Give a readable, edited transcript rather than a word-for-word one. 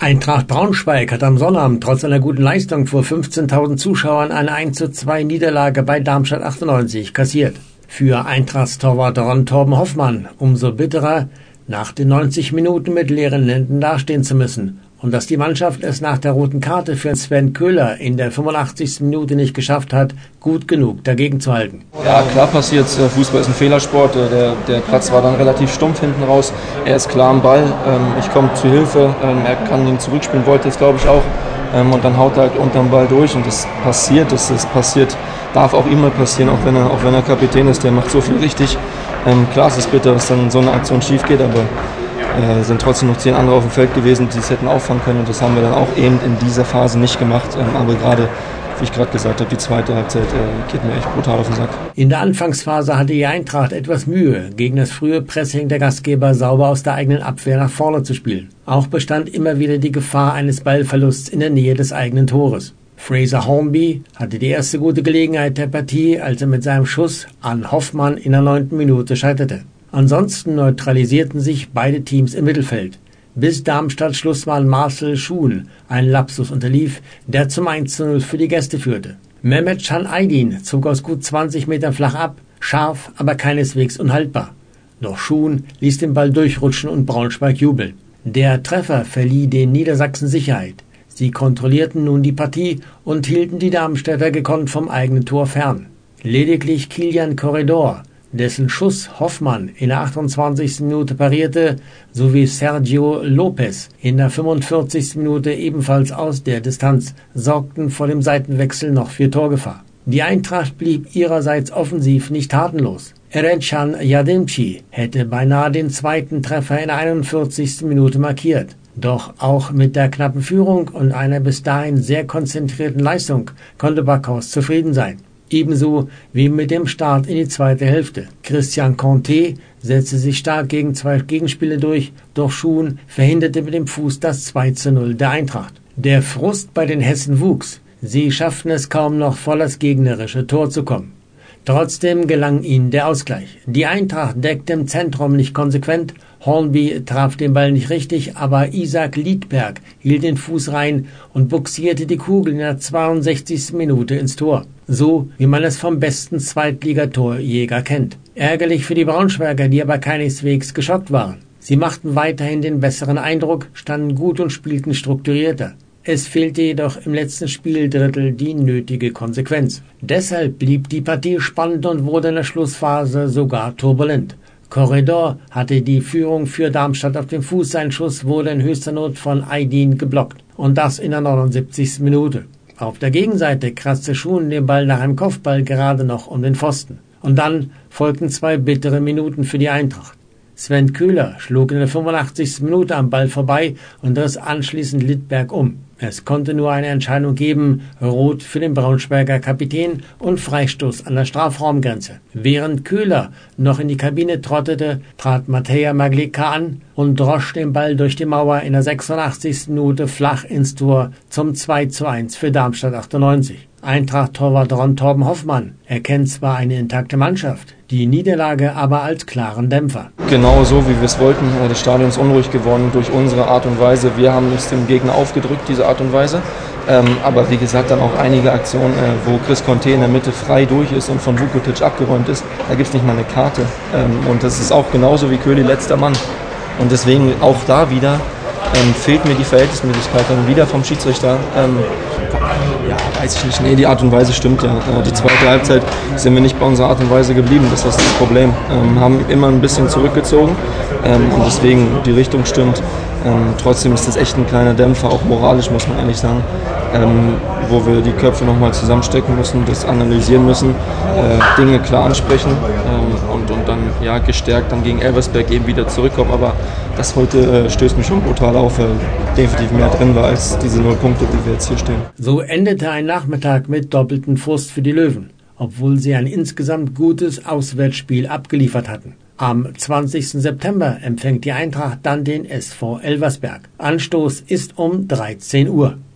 Eintracht Braunschweig hat am Sonnabend trotz einer guten Leistung vor 15.000 Zuschauern eine 1:2 Niederlage bei Darmstadt 98 kassiert. Für Eintrachts Torwart Torben Hoffmann umso bitterer, nach den 90 Minuten mit leeren Händen dastehen zu müssen. Und dass die Mannschaft es nach der roten Karte für Sven Köhler in der 85. Minute nicht geschafft hat, gut genug dagegen zu halten. Ja, klar passiert, Fußball ist ein Fehlersport, der Platz war dann relativ stumpf hinten raus, er ist klar am Ball, ich komme zu Hilfe, er kann ihn zurückspielen, wollte es glaube ich auch, und dann haut er halt unterm Ball durch und das passiert, darf auch ihm mal passieren, auch wenn er Kapitän ist, der macht so viel richtig. Klar, es ist bitter, dass dann so eine Aktion schief geht, aber sind trotzdem noch 10 andere auf dem Feld gewesen, die es hätten auffangen können und das haben wir dann auch eben in dieser Phase nicht gemacht. Aber gerade, wie ich gerade gesagt habe, die zweite Halbzeit geht mir echt brutal auf den Sack. In der Anfangsphase hatte die Eintracht etwas Mühe, gegen das frühe Pressing der Gastgeber sauber aus der eigenen Abwehr nach vorne zu spielen. Auch bestand immer wieder die Gefahr eines Ballverlusts in der Nähe des eigenen Tores. Fraser Hornby hatte die erste gute Gelegenheit der Partie, als er mit seinem Schuss an Hoffmann in der 9. Minute scheiterte. Ansonsten neutralisierten sich beide Teams im Mittelfeld, bis Darmstadts Schlussmann Marcel Schuhn einen Lapsus unterlief, der zum 1:0 für die Gäste führte. Mehmet Can Aydin zog aus gut 20 Metern flach ab, scharf, aber keineswegs unhaltbar. Doch Schuhn ließ den Ball durchrutschen und Braunschweig jubeln. Der Treffer verlieh den Niedersachsen Sicherheit. Sie kontrollierten nun die Partie und hielten die Darmstädter gekonnt vom eigenen Tor fern. Lediglich Kilian Corredor, dessen Schuss Hoffmann in der 28. Minute parierte, sowie Sergio Lopez in der 45. Minute ebenfalls aus der Distanz, sorgten vor dem Seitenwechsel noch für Torgefahr. Die Eintracht blieb ihrerseits offensiv nicht tatenlos. Erencan Yardimci hätte beinahe den zweiten Treffer in der 41. Minute markiert. Doch auch mit der knappen Führung und einer bis dahin sehr konzentrierten Leistung konnte Backhaus zufrieden sein. Ebenso wie mit dem Start in die zweite Hälfte. Christian Conte setzte sich stark gegen 2 Gegenspiele durch, doch Schuhn verhinderte mit dem Fuß das 2:0 der Eintracht. Der Frust bei den Hessen wuchs. Sie schafften es kaum noch vor das gegnerische Tor zu kommen. Trotzdem gelang ihnen der Ausgleich. Die Eintracht deckte im Zentrum nicht konsequent, Hornby traf den Ball nicht richtig, aber Isaac Liedberg hielt den Fuß rein und buxierte die Kugel in der 62. Minute ins Tor. So wie man es vom besten Zweitligatorjäger kennt. Ärgerlich für die Braunschweiger, die aber keineswegs geschockt waren. Sie machten weiterhin den besseren Eindruck, standen gut und spielten strukturierter. Es fehlte jedoch im letzten Spieldrittel die nötige Konsequenz. Deshalb blieb die Partie spannend und wurde in der Schlussphase sogar turbulent. Corredor hatte die Führung für Darmstadt auf dem Fuß, sein Schuss wurde in höchster Not von Aydin geblockt. Und das in der 79. Minute. Auf der Gegenseite kratzte Schuhn den Ball nach einem Kopfball gerade noch um den Pfosten. Und dann folgten 2 bittere Minuten für die Eintracht. Sven Köhler schlug in der 85. Minute am Ball vorbei und riss anschließend Liedberg um. Es konnte nur eine Entscheidung geben, Rot für den Braunschweiger Kapitän und Freistoß an der Strafraumgrenze. Während Köhler noch in die Kabine trottete, trat Matej Maglika an und drosch den Ball durch die Mauer in der 86. Minute flach ins Tor zum 2:1 für Darmstadt 98. Eintracht-Torwart Torben Hoffmann erkennt zwar eine intakte Mannschaft, die Niederlage aber als klaren Dämpfer. Genau so, wie wir es wollten. Das Stadion ist unruhig geworden durch unsere Art und Weise. Wir haben es dem Gegner aufgedrückt, diese Art und Weise. Aber wie gesagt, dann auch einige Aktionen, wo Chris Conte in der Mitte frei durch ist und von Vukotic abgeräumt ist. Da gibt es nicht mal eine Karte. Und das ist auch genauso wie Köhli letzter Mann. Und deswegen auch da wieder fehlt mir die Verhältnismäßigkeit dann wieder vom Schiedsrichter. Ja, weiß ich nicht. Nee, die Art und Weise stimmt ja. Die zweite Halbzeit sind wir nicht bei unserer Art und Weise geblieben. Das ist das Problem. Haben immer ein bisschen zurückgezogen und deswegen die Richtung stimmt. Trotzdem ist das echt ein kleiner Dämpfer, auch moralisch muss man ehrlich sagen, wo wir die Köpfe nochmal zusammenstecken müssen, das analysieren müssen, Dinge klar ansprechen und dann ja, gestärkt dann gegen Elversberg eben wieder zurückkommen. Aber das heute stößt mich schon brutal auf, weil definitiv mehr drin war als diese 0 Punkte, die wir jetzt hier stehen. So endete ein Nachmittag mit doppelten Frust für die Löwen, obwohl sie ein insgesamt gutes Auswärtsspiel abgeliefert hatten. Am 20. September empfängt die Eintracht dann den SV Elversberg. Anstoß ist um 13 Uhr.